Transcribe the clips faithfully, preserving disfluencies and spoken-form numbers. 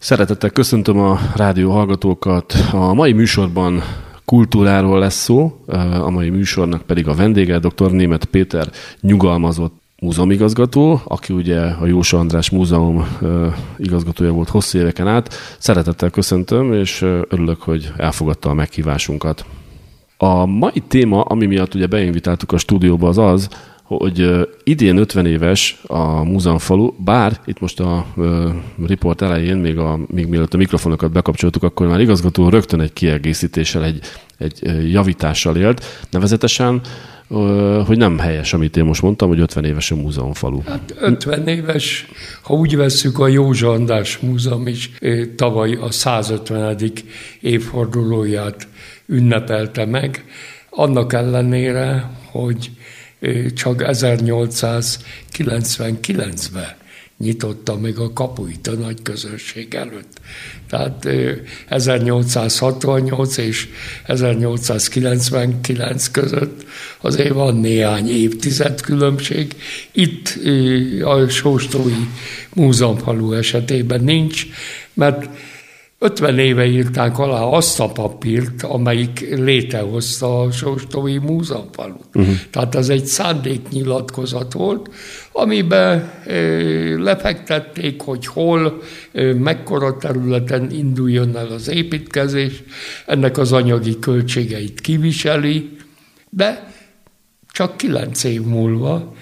Szeretettel köszöntöm a rádió hallgatókat. A mai műsorban kultúráról lesz szó, a mai műsornak pedig a vendége dr. Németh Péter nyugalmazott múzeumigazgató, aki ugye a Jósa András Múzeum igazgatója volt hosszú éveken át. Szeretettel köszöntöm, és örülök, hogy elfogadta a meghívásunkat. A mai téma, ami miatt ugye beinvitáltuk a stúdióba, az az, hogy idén ötven éves a múzeumfalu, bár itt most a uh, riport elején, még, a, még mielőtt a mikrofonokat bekapcsoltuk, akkor már igazgató rögtön egy kiegészítéssel, egy, egy javítással élt, nevezetesen, uh, hogy nem helyes, amit én most mondtam, hogy ötven éves a múzeumfalu. Hát ötven éves, ha úgy vesszük, a Józsa András Múzeum is tavaly a százötvenedik évfordulóját ünnepelte meg, annak ellenére, hogy csak ezernyolcszázkilencvenkilencben nyitotta meg a kapuit a nagy közönség előtt. Tehát ezernyolcszázhatvannyolc és ezernyolcszázkilencvenkilenc között azért van néhány évtized különbség. Itt a Sóstói Múzeumfalu esetében nincs, mert ötven éve írták alá azt a papírt, amelyik létrehozta a Sóstói Múzeumfalut. Uh-huh. Tehát ez egy szándéknyilatkozat volt, amiben lefektették, hogy hol, mekkora területen induljon el az építkezés, ennek az anyagi költségeit kiviseli, de csak kilenc év múlva,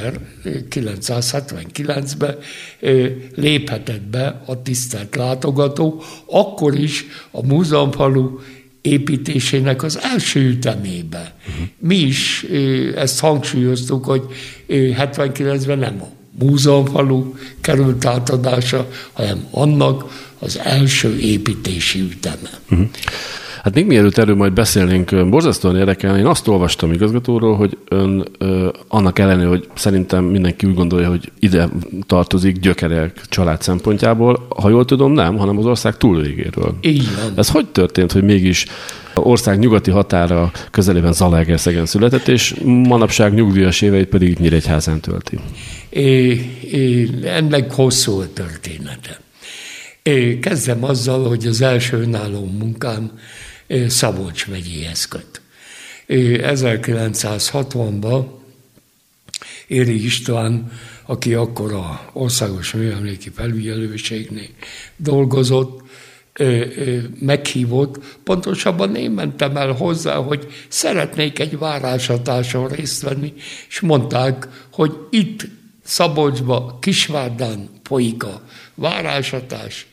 ezerkilencszázhetvenkilencben léphetett be a tisztelt látogató, akkor is a múzeumfalu építésének az első ütemébe. Uh-huh. Mi is ezt hangsúlyoztuk, hogy hetvenkilencben nem a múzeumfalu került átadása, hanem annak az első építési üteme. Uh-huh. Hát még mielőtt erről majd beszélnénk, borzasztóan érdekelne, én azt olvastam igazgatóról, hogy ön ö, annak ellenére, hogy szerintem mindenki úgy gondolja, hogy ide tartozik gyökerek család szempontjából, ha jól tudom, nem, hanem az ország túlvégéről. Így van. Ez hogy történt, hogy mégis az ország nyugati határa közelében Zalaegerszegen született, és manapság nyugdíjas éveit pedig itt Nyíregyházán tölti? É, é, ennek hosszú a története. É, kezdem azzal, hogy az első önálló munkám Szabolcs megyéhez köt. ezerkilencszázhatvanban Éri István, aki akkor az Országos Műemléki Felügyelőségnél dolgozott, meghívott, pontosabban én mentem el hozzá, hogy szeretnék egy váráshatáson részt venni, és mondták, hogy itt Szabolcsba, Kisvárdán folyik a váráshatás,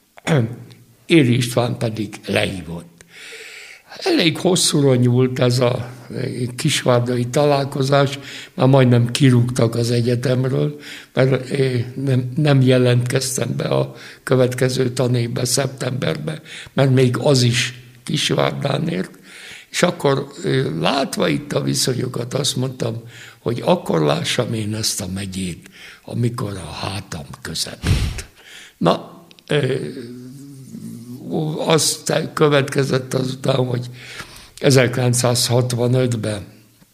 Éri István pedig lehívott. Elég hosszúra nyúlt ez a kisvárdai találkozás, már majdnem kirúgtak az egyetemről, mert nem, nem jelentkeztem be a következő tanévbe, szeptemberben, mert még az is Kisvárdán ért. És akkor látva itt a viszonyokat azt mondtam, hogy akkor lássam én ezt a megyét, amikor a hátam közepét. Na, azt következett azután, hogy ezerkilencszázhatvanötben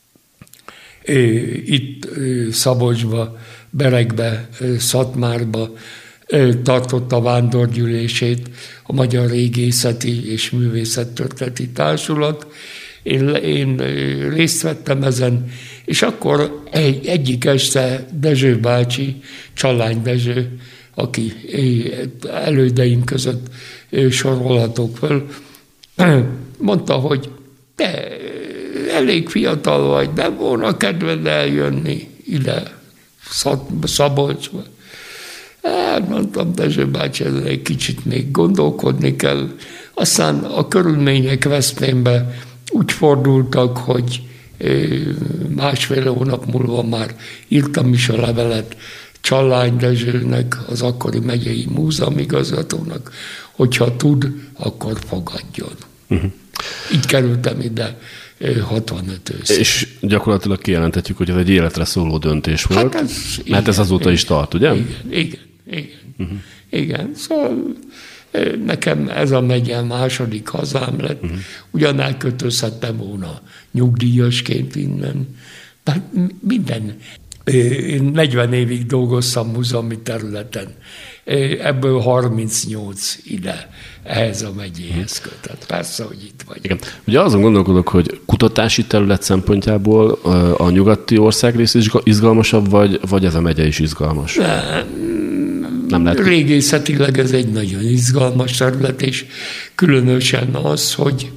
itt Szabolcsba, Beregbe, Szatmárba tartotta vándorgyűlését a Magyar Régészeti és Művészettörténeti Társulat. Én, én részt vettem ezen, és akkor egy, egyik este Dezső bácsi, Csalány Dezső, aki elődeim között sorolhatok föl, mondta, hogy te elég fiatal vagy, nem volna kedved eljönni ide Szabolcsba. Hát mondtam, Dezső bácsi, ezen egy kicsit még gondolkodni kell. Aztán a körülmények Veszprémbe úgy fordultak, hogy másfél hónap múlva már írtam is a levelet Csalány Dezsőnek, az akkori megyei múzeumigazgatónak, hogyha tud, akkor fogadjon. Uh-huh. Így kerültem ide hatvanöt őszén. És gyakorlatilag kijelenthetjük, hogy ez egy életre szóló döntés volt, hát ez, mert igen, ez azóta igen, is tart, ugye? Igen, igen, igen. Uh-huh. igen. Szóval nekem ez a megye második hazám lett, uh-huh. ugyan elkötözhettem volna nyugdíjasként innen, de minden. Én negyven évig dolgoztam múzeumi területen. ebből harmincnyolc ide, ehhez a megyéhez kötött. Persze, hogy itt vagy. Igen. Ugye azon gondolkodok, hogy kutatási terület szempontjából a nyugati országrész is izgalmasabb, vagy, vagy ez a megye is izgalmas? Nem, Nem lehet. Régészetileg ez egy nagyon izgalmas terület, és különösen az, hogy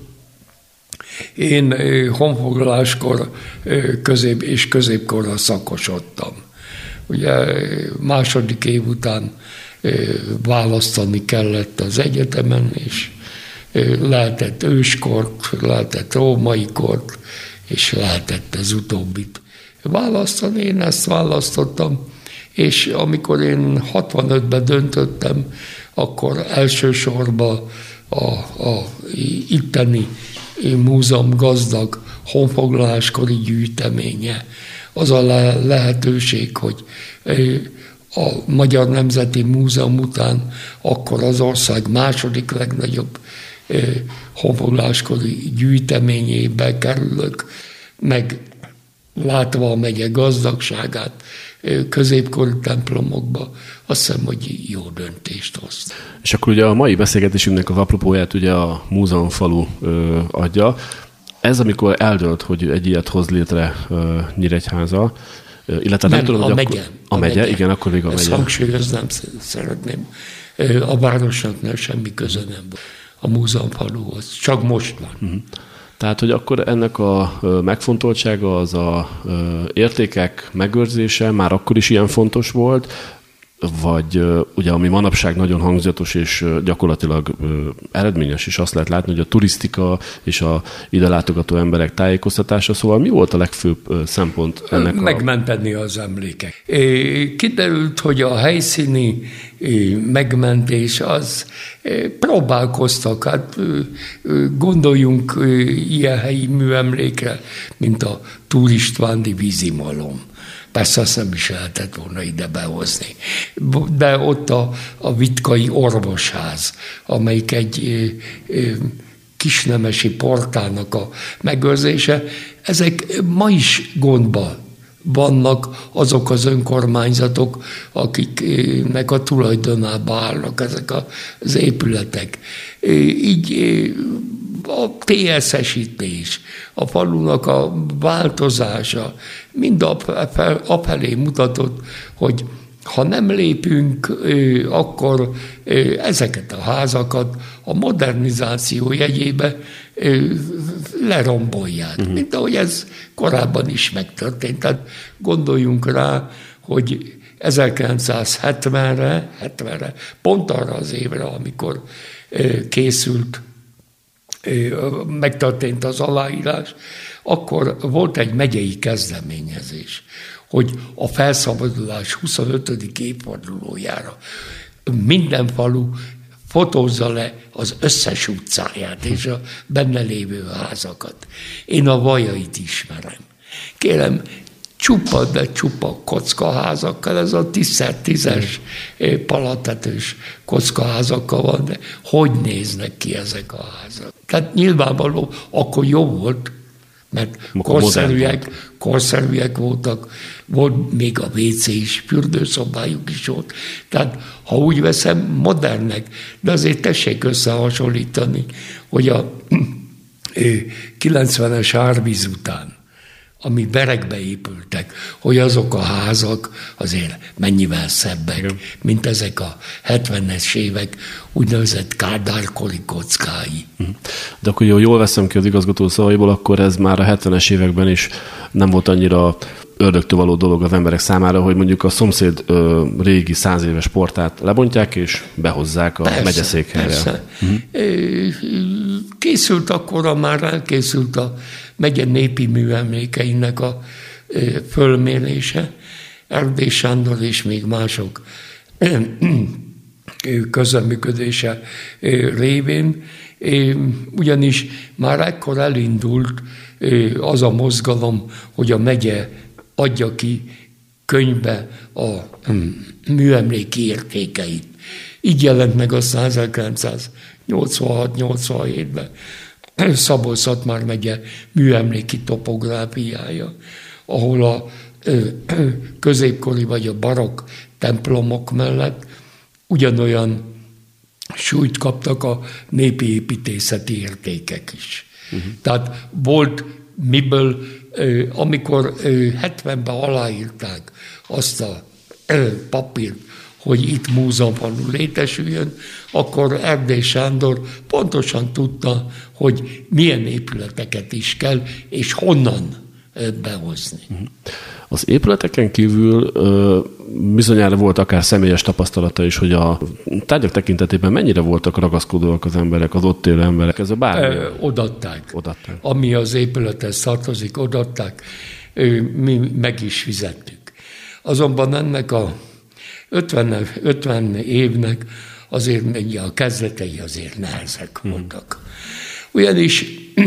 én honfoglaláskor közép és középkorra szakosodtam. Ugye második év után választani kellett az egyetemen, és lehetett őskort, lehetett római kort, és lehetett az utóbbit választani. Én ezt választottam, és amikor én hatvanötben döntöttem, akkor elsősorban a, a itteni múzeum gazdag honfoglaláskori gyűjteménye az a lehetőség, hogy a Magyar Nemzeti Múzeum után akkor az ország második legnagyobb honfoglaláskori gyűjteményébe kerülök, meg látva a megye gazdagságát középkori templomokba, azt hiszem, hogy jó döntést hoztam. És akkor ugye a mai beszélgetésünknek az apropóját ugye a múzeumfalu ö, adja. Ez, amikor eldölt, hogy egy ilyet hoz létre ö, Nyíregyháza, ö, illetve nem, nem tudom, a hogy megye, akkor, a, a megye, megye, igen, akkor még a megye. Ezt hangsúlyoznám szeretném. A városnak nem semmi köze nem a múzeumfaluhoz, csak most van. Uh-huh. Tehát, hogy akkor ennek a megfontoltsága, az a értékek megőrzése már akkor is ilyen fontos volt, vagy ugye ami manapság nagyon hangzatos és gyakorlatilag eredményes is, azt lehet látni, hogy a turisztika és a ide látogató emberek tájékoztatása, szóval mi volt a legfőbb szempont ennek? Megmenteni az emlékek. Kiderült, hogy a helyszíni megmentés az próbálkoztak, hát gondoljunk ilyen helyi műemlékre, mint a Túr Istváni vízimalom. Persze azt nem is lehetett volna ide behozni. De ott a, a Vitkai orvosház, amelyik egy e, e, kisnemesi portának a megőrzése, ezek ma is gondban vannak azok az önkormányzatok, akiknek a tulajdonába állnak ezek az épületek. Így a té es-esítés, a falunak a változása mind afelé mutatott, hogy ha nem lépünk, akkor ezeket a házakat a modernizáció jegyébe lerombolják. Uh-huh. Mint ahogy ez korábban is megtörtént. Tehát gondoljunk rá, hogy ezerkilencszázhetvenre, hetvenre, pont arra az évre, amikor készült, megtörtént az aláírás, akkor volt egy megyei kezdeményezés, hogy a felszabadulás huszonötödik évfordulójára minden falu fotózza le az összes utcáját és a benne lévő házakat. Én a Vajait ismerem. Kérem, csupa, de csupa kockaházakkal, ez a tízszer-tízes palatetős kockaházakkal van, de hogy néznek ki ezek a házak? Tehát nyilvánvaló, akkor jó volt, mert korszerűek, korszerűek voltak, volt még a vé cé is, fürdőszobájuk is volt. Tehát, ha úgy veszem, modernek, de azért tessék összehasonlítani, hogy a kilencvenes árvíz után, ami berekbe épültek, hogy azok a házak azért mennyivel szebbek, igen, mint ezek a hetvenes évek úgynevezett kádárkori kockái. De akkor jól veszem ki az igazgató szavaiból, akkor ez már a hetvenes években is nem volt annyira ördögtől való dolog az emberek számára, hogy mondjuk a szomszéd ö, régi száz éves portát lebontják, és behozzák a persze, megyeszékhelyre. Persze. Uh-huh. Készült akkora, már elkészült a megye népi műemlékeinek a fölmérése. Erdély Sándor és még mások közreműködése révén, ugyanis már ekkor elindult az a mozgalom, hogy a megye adja ki könyvbe a műemléki értékeit. Így jelent meg aztán ezerkilencszáznyolcvanhat nyolcvanhétben Szabolcs-Szatmár megye műemléki topográfiája, ahol a középkori vagy a barokk templomok mellett ugyanolyan súlyt kaptak a népi építészeti értékek is. Uh-huh. Tehát volt miből, amikor hetvenben aláírták azt a papírt, hogy itt múzeumfalu létesüljön, akkor Erdély Sándor pontosan tudta, hogy milyen épületeket is kell, és honnan behozni. Az épületeken kívül bizonyára volt akár személyes tapasztalata is, hogy a tárgyak tekintetében mennyire voltak ragaszkodóak az emberek, az ott élő emberek. Ez a bármi? Odatták. Odatták. Ami az épülethez tartozik, odatták. Mi meg is fizettük. Azonban ennek a ötven, ötven évnek azért a kezdetei azért nehezek voltak. Ugyanis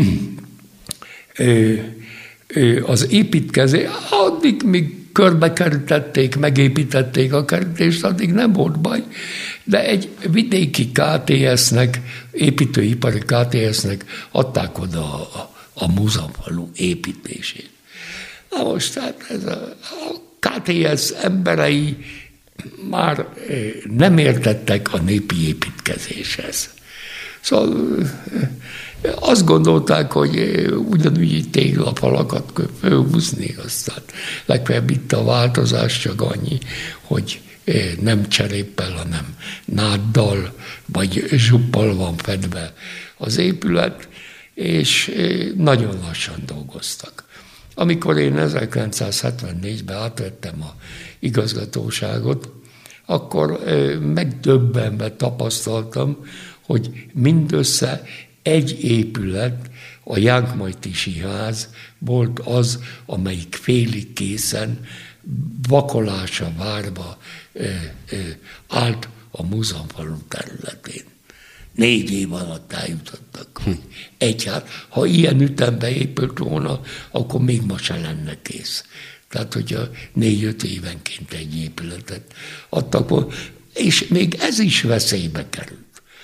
az építkezés, addig még körbekerítették, megépítették a kerítést, addig nem volt baj, de egy vidéki ká té es-nek, építőipari ká té es-nek adták oda a, a múzeumfalu építését. Na most tehát ez a, a ká té es emberei már nem értettek a népi építkezéshez. Szóval azt gondolták, hogy ugyanúgy téglafalakat fölhúzni, aztán legfeljebb itt a változás csak annyi, hogy nem cseréppel, hanem náddal, vagy zsuppal van fedve az épület, és nagyon lassan dolgoztak. Amikor én ezerkilencszázhetvennégyben átvettem a igazgatóságot, akkor megdöbbenve tapasztaltam, hogy mindössze egy épület, a Jánkmajtisi ház volt az, amelyik félig készen, vakolása várva állt a múzeumfalu területén. Négy év alatt eljutottak. Hm. Egy hát, ha ilyen ütemben épült volna, akkor még ma se lenne kész. Tehát, hogyha négy-öt évenként egy épületet adtak volna, és még ez is veszélybe került.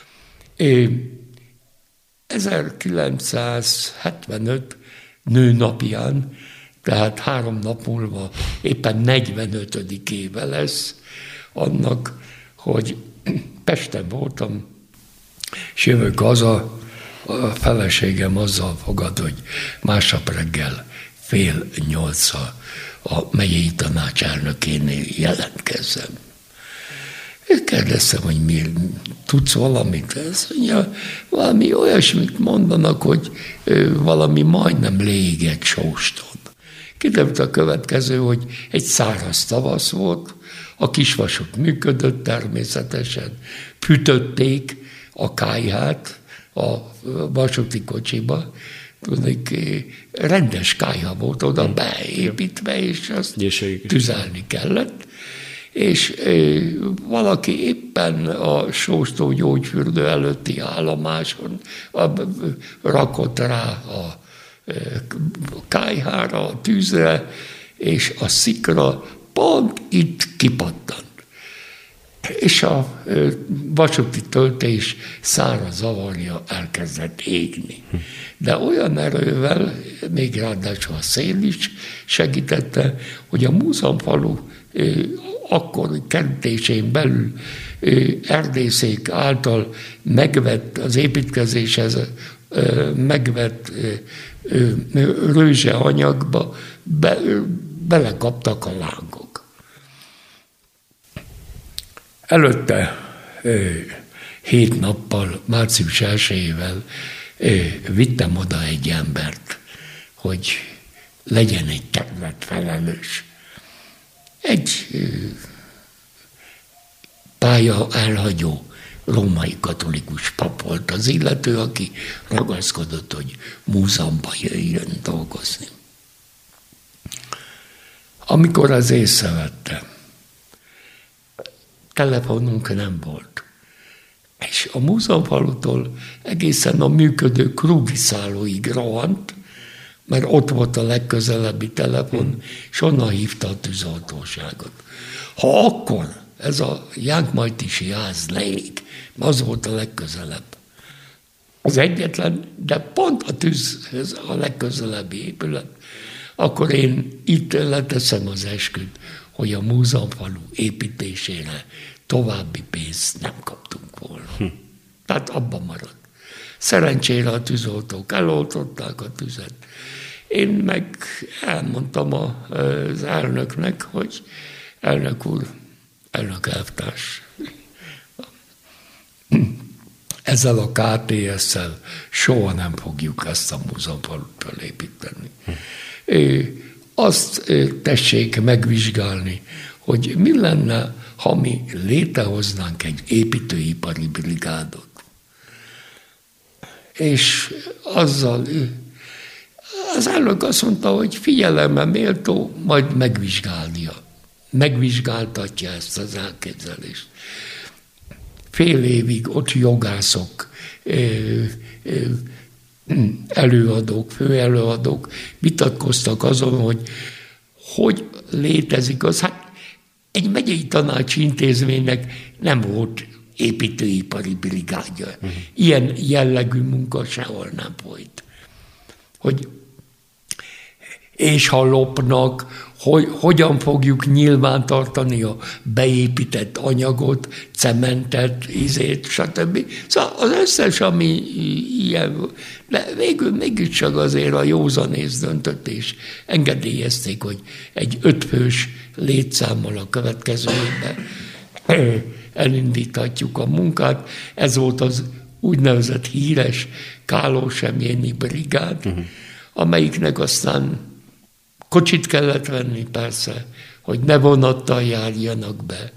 ezerkilencszázhetvenöt nőnapján, tehát három nap múlva éppen negyvenötödik éve lesz annak, hogy Pesten voltam, és jövök haza, a feleségem azzal fogad, hogy másnap reggel fél nyolcra a megyei tanács elnökénél jelentkezzem. Én kérdeztem, hogy miért tudsz valamit? Ez mondja, valami olyasmit mondanak, hogy valami majdnem léget sóston. Kiderült a következő, hogy egy száraz tavasz volt, a kisvasút működött természetesen, fűtötték a kályhát a vasúti kocsiba, tudnék, rendes kályha volt oda beépítve, és azt tüzelni kellett. És valaki éppen a Sóstó gyógyfürdő előtti állomáson rakott rá a kályhára, a tűzre, és a szikra pont itt kipattant. És a vasúti töltés szára zavarja elkezdett égni. De olyan erővel, még ráadásul a szél is segítette, hogy a múzeumfalu akkori kerítésén belül erdészék által megvett, az építkezéshez megvett rőzseanyagba be, belekaptak a lángok. Előtte hét nappal, március elsejével vittem oda egy embert, hogy legyen egy területfelelős. Egy pálya elhagyó római katolikus pap volt az illető, aki ragaszkodott, hogy múzeumban jöjjön dolgozni. Amikor az észrevettem, telefonunk nem volt. És a múzeumfalutól egészen a működő Krúgi szállóig rohant, mert ott volt a legközelebbi telefon, és onnan hívta a tűzoltóságot. Ha akkor ez a Jánkmajtisi ház leég, az volt a legközelebb. Az egyetlen, de pont a tűzhez a legközelebbi épület, akkor én itt leteszem az esküt, hogy a múzeumfalu építésére további pénzt nem kaptunk volna. Hm. Tehát abban maradt. Szerencsére a tűzoltók eloltották a tüzet. Én meg elmondtam az elnöknek, hogy elnök úr, elnök elvtárs, ezzel a ká té es-szel soha nem fogjuk ezt a múzeumfalut felépíteni. Hm. Azt tessék megvizsgálni, hogy mi lenne, ha mi létrehoznánk egy építőipari brigádot. És azzal az elnök azt mondta, hogy figyelemre méltó, majd megvizsgálnia. Megvizsgáltatja ezt az elképzelést. Fél évig ott jogászok, előadók, főelőadók vitatkoztak azon, hogy hogy létezik az. Hát egy megyei tanácsi intézménynek nem volt építőipari brigádja. Uh-huh. Ilyen jellegű munka sehol nem folyt. Hogy, és ha lopnak, hogy hogyan fogjuk nyilvántartani a beépített anyagot, cementet, ízét, stb. Szóval az összes, ami ilyen, de végül mégiscsak azért a józanész döntött, és engedélyezték, hogy egy ötfős létszámmal a következő évben elindíthatjuk a munkát. Ez volt az úgynevezett híres Kálósemjényi brigád, uh-huh. amelyiknek aztán kocsit kellett venni persze, hogy ne vonattal járjanak be.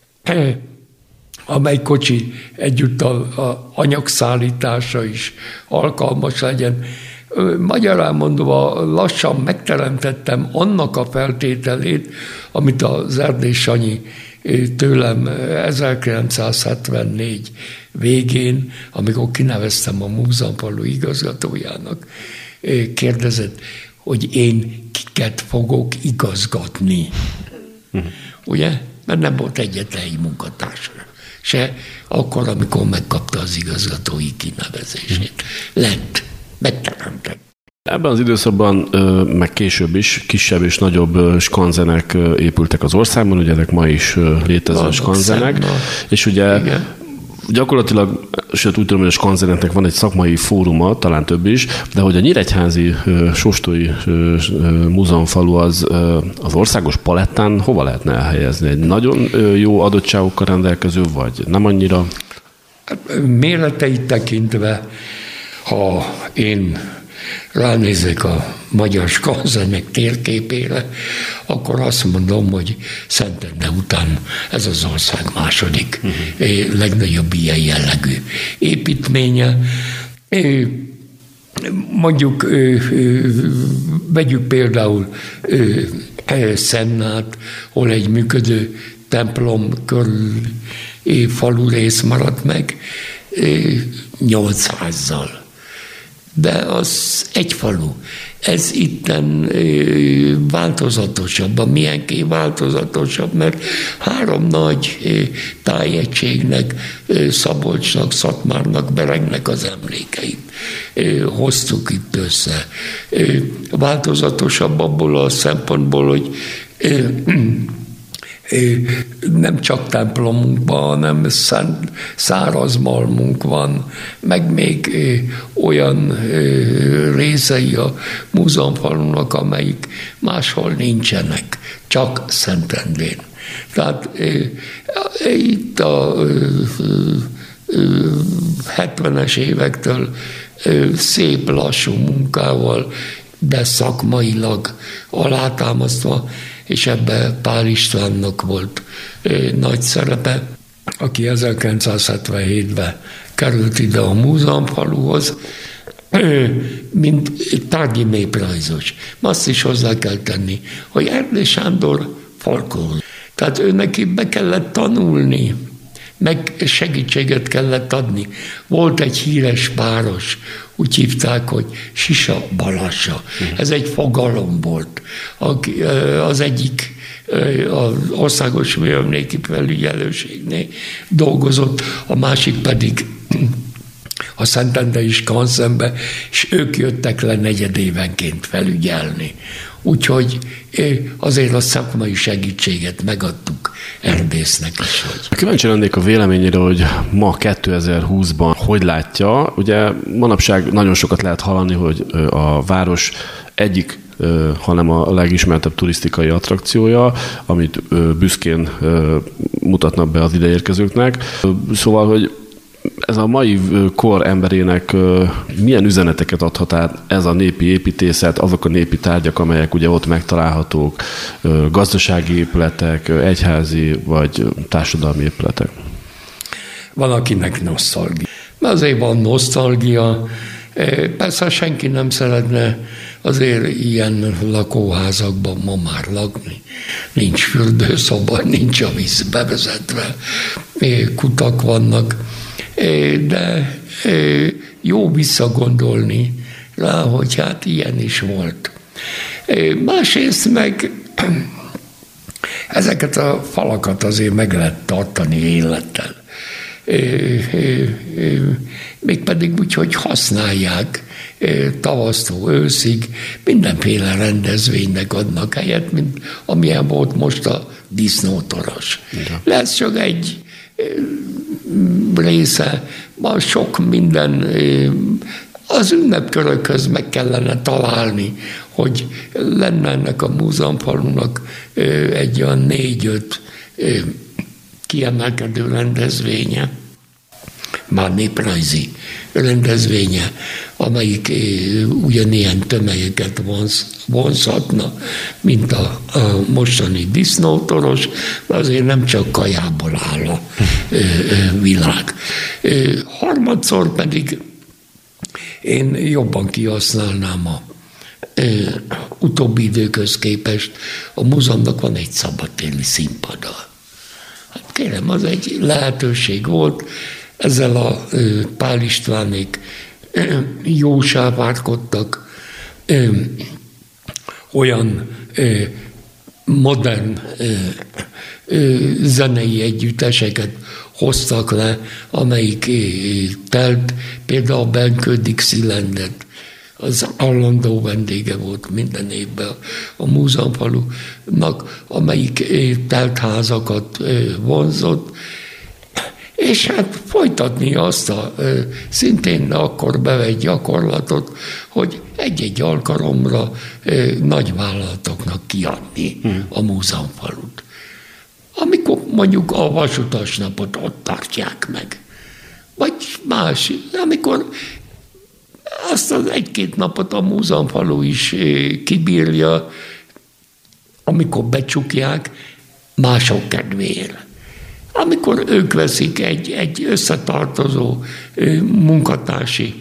Amely kocsi együtt a, a anyagszállítása is alkalmas legyen. Magyarán mondva lassan megteremtettem annak a feltételét, amit az Erdély Sanyi tőlem ezerkilencszázhetvennégy végén, amikor kineveztem a múzeumfalu igazgatójának, kérdezett, hogy én kiket fogok igazgatni. Uh-huh. Ugye? Mert nem volt egyetlen egy munkatársa. Se akkor, amikor megkapta az igazgatói kinevezését. Lett, megteremtett. Ebben az időszakban, meg később is kisebb és nagyobb skanzenek épültek az országban, ugye ezek ma is létező Vannak skanzenek, szemben. És ugye igen. Gyakorlatilag, sőt úgy tudom, hogy a skanzeneknek van egy szakmai fóruma, talán több is, de hogy a nyíregyházi Sóstói múzeumfalu az, az országos palettán hova lehetne elhelyezni? Egy nagyon jó adottságokkal rendelkező, vagy nem annyira? Méreteit tekintve, ha én ránézek a magyar skanzenek térképére, akkor azt mondom, hogy Szentendre után ez az ország második uh-huh. legnagyobb ilyen jellegű építménye. Mondjuk vegyük például Szennát, hol egy működő templom körül falurész maradt meg nyolcszázzal. De az egy falu. Ez itten változatosabb, a miénké változatosabb, mert három nagy tájegységnek, Szabolcsnak, Szatmárnak, Beregnek az emlékeit hoztuk itt össze. Változatosabb abból a szempontból, hogy nem csak templomunkban, hanem száraz malmunk van, meg még olyan részei a múzeumfalunak, amelyik máshol nincsenek, csak Szentendrén. Tehát itt a hetvenes évektől szép lassú munkával, de szakmailag alátámasztva, és ebben Pál Istvánnak volt nagy szerepe, aki ezerkilencszázhetvenhétben került ide a múzeumfaluhoz, mint tárgyi néprajzos. Azt is hozzá kell tenni, hogy Erdély Sándor folklór. Tehát ő neki be kellett tanulni, meg segítséget kellett adni. Volt egy híres páros, úgy hívták, hogy Sisa Balassa. Ez egy fogalom volt. Az egyik az Országos Műemléki Felügyelőségnél dolgozott, a másik pedig a Szentendrei Skanzenbe, és ők jöttek le negyedévenként felügyelni. Úgyhogy azért a szakmai segítséget megadtuk Erdésznek is. Hogy. Kíváncsi lennék a véleményére, hogy ma kétezer-húszban hogy látja. Ugye manapság nagyon sokat lehet hallani, hogy a város egyik, hanem a legismertebb turisztikai attrakciója, amit büszkén mutatnak be az ideérkezőknek. Szóval, hogy ez a mai kor emberének milyen üzeneteket adhat át ez a népi építészet, azok a népi tárgyak, amelyek ugye ott megtalálhatók, gazdasági épületek, egyházi vagy társadalmi épületek? Van, akinek nosztalgia. Azért van nosztalgia. Persze senki nem szeretne azért ilyen lakóházakban ma már lakni. Nincs fürdőszoba, nincs a víz bevezetve, kutak vannak, de jó visszagondolni rá, hogy hát ilyen is volt. Másrészt meg ezeket a falakat azért meg lehet tartani élettel. Mégpedig úgy, hogy használják tavasztól őszig, mindenféle rendezvénynek adnak helyet, mint amilyen volt most a disznótoros. Ja. Lesz csak egy része, ma sok minden, az ünnepkörökhöz meg kellene találni, hogy lenne ennek a múzeumfalunak egy olyan négy-öt kiemelkedő rendezvénye, már néprajzi rendezvénye, amelyik ugyanilyen tömegeket vonz, vonzhatna, mint a, a mostani disznótoros, de azért nem csak kajából áll a világ. Harmadszor pedig én jobban kihasználnám a utóbbi időköz képest. A múzeumnak van egy szabadtéri színpada. Hát kérem, az egy lehetőség volt, ezzel a Pál Istvánék jósávárkodtak, olyan modern zenei együtteseket hoztak le, amelyik telt, például a Benkő Dixielandet, az állandó vendége volt minden évben a múzeumfalunak, amelyik teltházakat vonzott, és hát folytatni azt a szintén akkor bevett gyakorlatot, hogy egy-egy alkalomra nagy vállalatoknak kiadni hmm. a múzeumfalut. Amikor mondjuk a vasutas napot ott tartják meg, vagy más, amikor azt az egy-két napot a múzeumfalu is kibírja, amikor becsukják, mások kedvéért. Amikor ők veszik egy, egy összetartozó munkatársi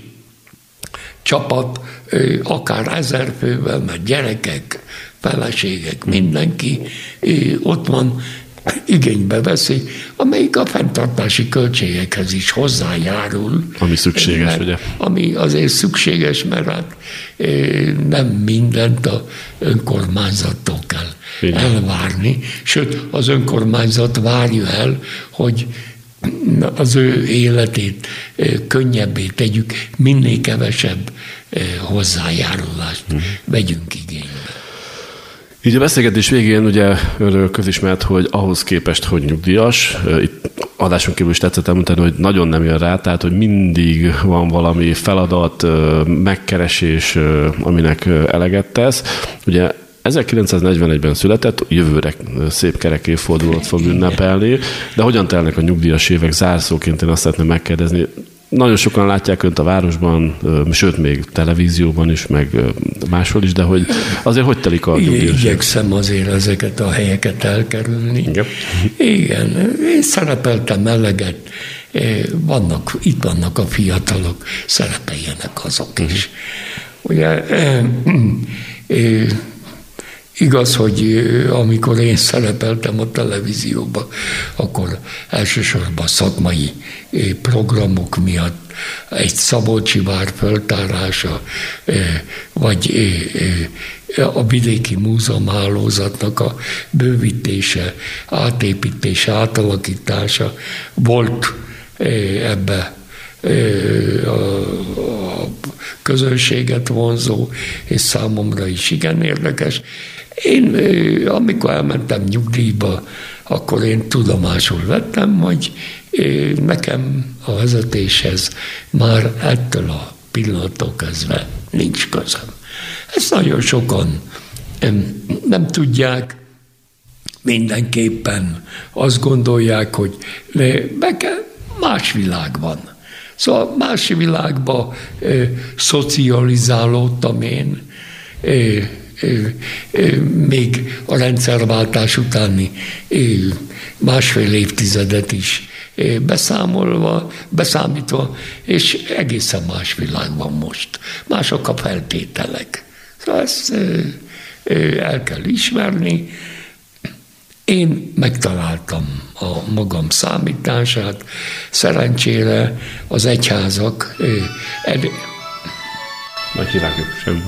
csapat, akár ezer fővel, mert gyerekek, feleségek, mindenki ott van, igénybe veszi, amelyik a fenntartási költségekhez is hozzájárul. Ami szükséges, mert, ugye? Ami azért szükséges, mert hát nem mindent a önkormányzattól kell Igen. elvárni, sőt, az önkormányzat várja el, hogy az ő életét könnyebbé tegyük, minél kevesebb hozzájárulást hmm. vegyünk igénybe. Így a beszélgetés végén ugye önről közismert, hogy ahhoz képest, hogy nyugdíjas, itt adáson kívül is tetszett elmondani, hogy nagyon nem jön rá, tehát hogy mindig van valami feladat, megkeresés, aminek eleget tesz. Ugye ezerkilencszáznegyvenegyben született, jövőre szép kerek évfordulót fog ünnepelni, de hogyan telnek a nyugdíjas évek? Zárszóként én azt szeretném megkérdezni. Nagyon sokan látják önt a városban, sőt, még televízióban is, meg máshol is, de hogy azért hogy telik a nyugdíjas? Igyekszem azért ezeket a helyeket elkerülni. Igen. Igen, én szerepeltem eleget, vannak, itt vannak a fiatalok, szerepeljenek azok is. Ugye, igaz, hogy amikor én szerepeltem a televízióban, akkor elsősorban szakmai programok miatt egy Szabolcsi vár föltárása, vagy a vidéki múzeum hálózatnak a bővítése, átépítése, átalakítása volt ebbe a, a közönséget vonzó, és számomra is igen érdekes. Én, amikor elmentem nyugdíjba, akkor én tudomásul vettem, hogy nekem a vezetéshez már ettől a pillanattól kezdve nincs közöm. Ezt nagyon sokan nem, nem tudják, mindenképpen azt gondolják, hogy be kell, más világ van. Szóval más világba ö, szocializálódtam én, ö, ö, ö, még a rendszerváltás utáni ö, másfél évtizedet is ö, beszámolva, beszámítva, és egészen más világ van most. Mások a feltételek. Szóval ezt ö, ö, el kell ismerni. Én megtaláltam a magam számítását, szerencsére az egyházak... Ed... Majd kirágjuk, semmi.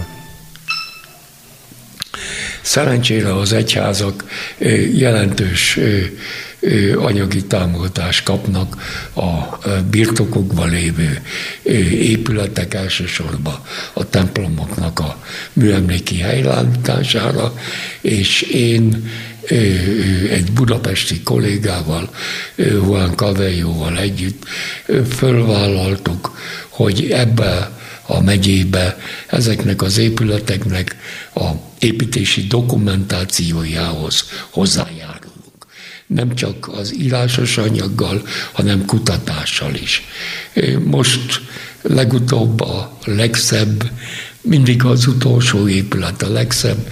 Szerencsére az egyházak jelentős anyagi támogatást kapnak a birtokokban lévő épületek, elsősorban a templomoknak a műemléki helyreállítására, és én egy budapesti kollégával, Juan Cavelloval együtt fölvállaltuk, hogy ebbe a megyébe ezeknek az épületeknek a építési dokumentációjához hozzájárulunk. Nem csak az írásos anyaggal, hanem kutatással is. Most legutóbb a legszebb, mindig az utolsó épület a legszebb.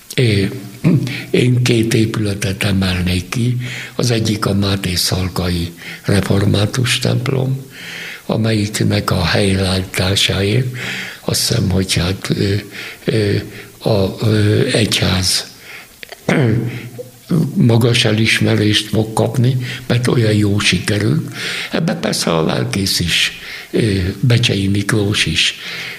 Én két épületet emelnék ki. Az egyik a Máté Szalkai református templom, amelyiknek a helyreállításáért azt hiszem, hogy hát az egyház magas elismerést fog kapni, mert olyan jó sikerült. Ebben persze a lelkész is, Becsei Miklós is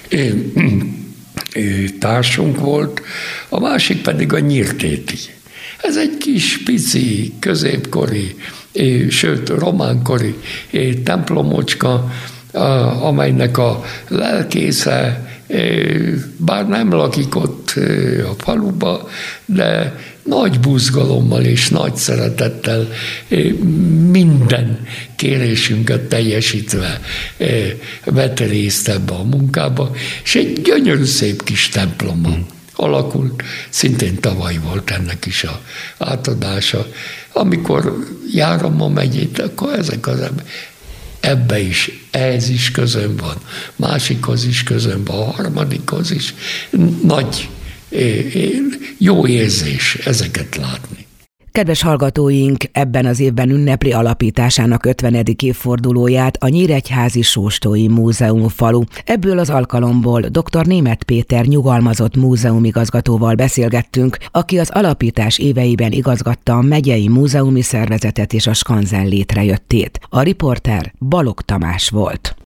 társunk volt, a másik pedig a Nyírtéti. Ez egy kis, pici, középkori, sőt, románkori templomocska, amelynek a lelkésze bár nem lakik ott a faluba, de nagy buzgalommal és nagy szeretettel minden kérésünket teljesítve vett részt ebbe a munkába, és egy gyönyörű szép kis templomban alakult, szintén tavaly volt ennek is az átadása. Amikor járom a megyét, akkor ezek az ember, ebbe is, ehhez is közön van, másikhoz is közön van, a harmadikhoz is. Nagy, jó érzés ezeket látni. Kedves hallgatóink, ebben az évben ünnepli alapításának ötvenedik évfordulóját a Nyíregyházi Sóstói Múzeum falu. Ebből az alkalomból dr. Németh Péter nyugalmazott múzeumigazgatóval beszélgettünk, aki az alapítás éveiben igazgatta a megyei múzeumi szervezetet és a skanzen létrejöttét. A riporter Balogh Tamás volt.